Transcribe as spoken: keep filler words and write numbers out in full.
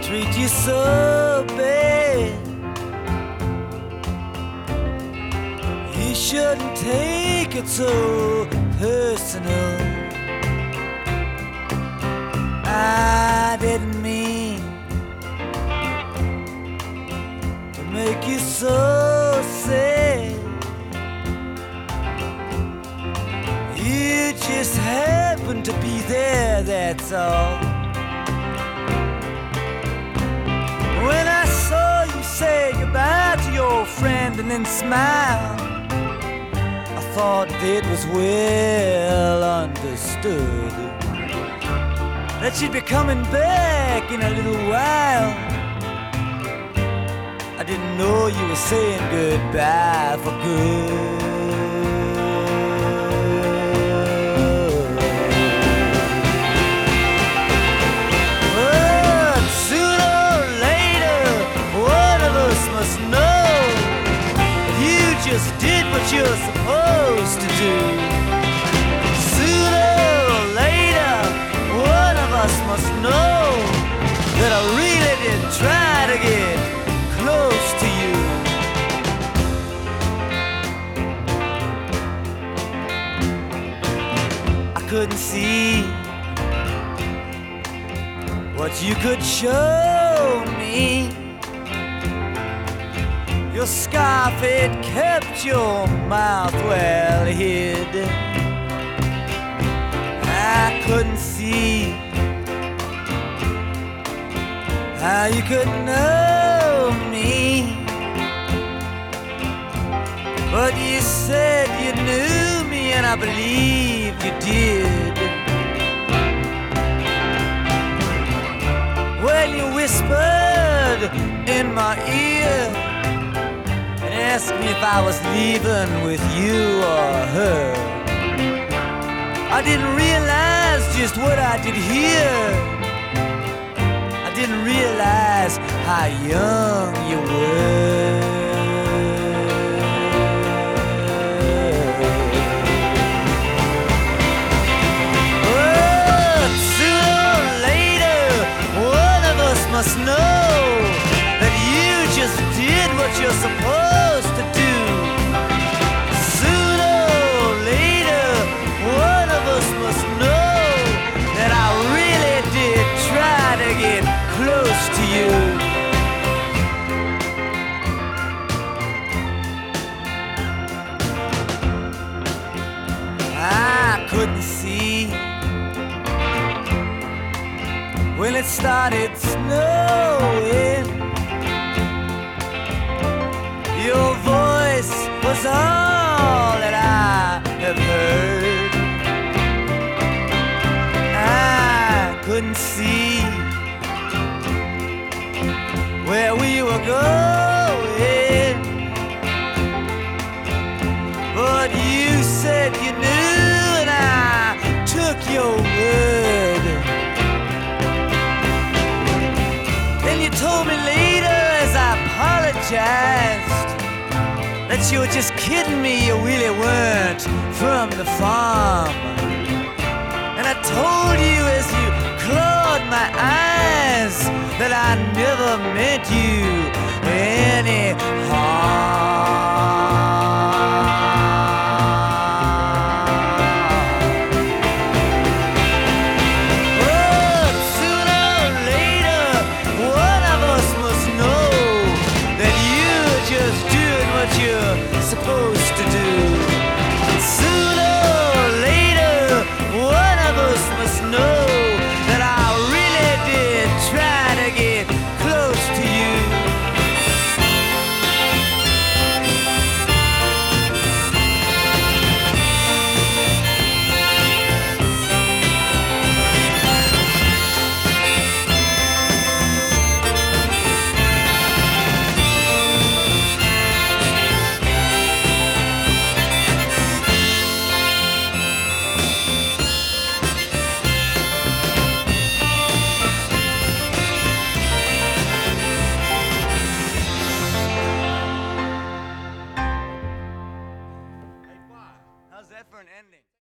treat you so bad. You shouldn't take it so personal. I didn't mean to make you so sad. You just happened to be there, that's all. When I saw you say goodbye to your friend and then smile, I thought it was well understood that you'd be coming back in a little while. I didn't know you were saying goodbye for good. But sooner or later, one of us must know that you just did what you're supposed to do. Sooner or later, one of us must know that I really did try to get close to you. I couldn't see what you could show me. Your scarf, it kept your mouth well hid. I couldn't see how you could know me, but you said you knew me, and I believe you did. Well, you whispered in my ear and asked me if I was leaving with you or her. I didn't realize just what I did hear. I didn't realize how young you were. But sooner or later, one of us must know that you just did what you're supposed to do. Sooner or later, one of us must know that I really did try to get close to you. I couldn't see when it started snowing. Your voice was all that I have heard. I couldn't see where we were going, but you said you knew, and I took your word. Then you told me later, as I apologized, that you were just kidding me, you really weren't from the farm. And I told you as you clawed my eyes that I never meant you any harm. But sooner or later, one of us must know that you're just doing what you're supposed to do. Sooner or later, one of us must know that I really did try to get close to you. How's that for an ending?